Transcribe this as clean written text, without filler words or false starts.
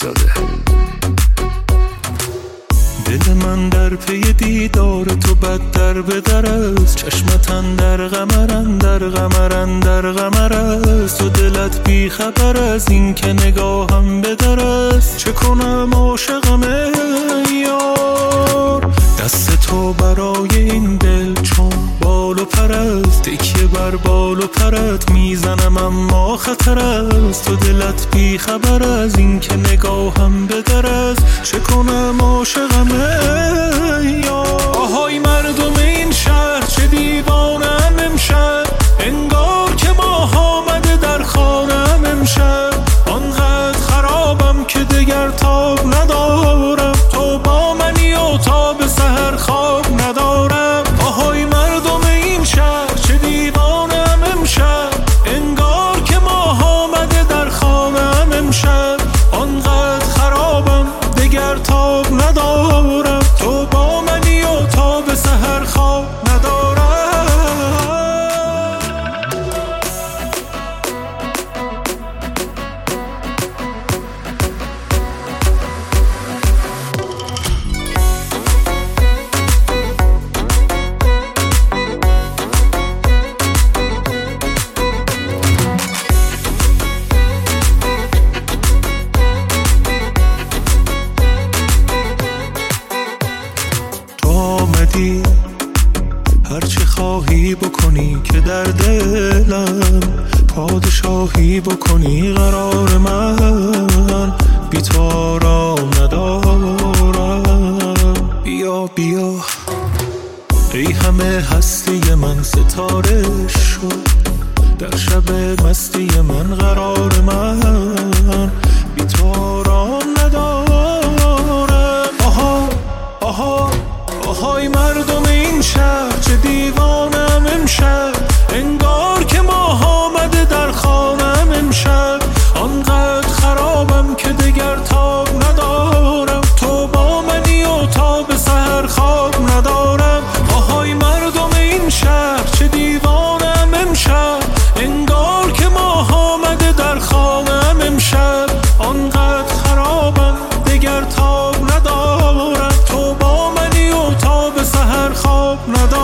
افتاده. دل من در پی دیدار تو بد در به در است، چشمتن در قمرن در قمرن در قمر است. تو دلت بی خبر از این که نگاهم به در است. چه کنم عاشقم یار، دست تو برای این دل چون بال و پر است. تکیه بر بال و پرت میزنم اما خطر است. تو دلت بی خبر از این که نگاهم به در است. چه کنم عاشقم یار. آهای مردم این شهر چه دیوانم امشب، انگار که ماه آمده در خانم امشب. آنقدر خرابم که دگر تاب ندارم، تو با منی و تا به سحر خواب ندارم. آهای مردم این شهر چه دیوانم امشب، انگار که ماه آمده در خانم امشب. آنقدر خرابم دگر تاب ندارم، تو با منی و تا به سحر خواب ندارم. هرچی خواهی بکنی که در دلم پادشاهی بکنی. قرار من بی تو آرام ندارم. بیا بیا ای همه هستی من ستاره شد، در شب مستی من قرار من بی تو آرام ندارم. آها آها آهای مردم این شهر چه دیوانم امشب، انگار که ماه آمده در خانم امشب. آنقدر خرابم که دگر تاب ندارم، تو با منی و تا به سحر خواب ندارم. آهای مردم این شهر چه دیوانم امشب، انگار که ماه آمده در خانم امشب. آنقدر خرابم دگر تاب ندارم، تو با منی و تا به سحر خواب ندارم.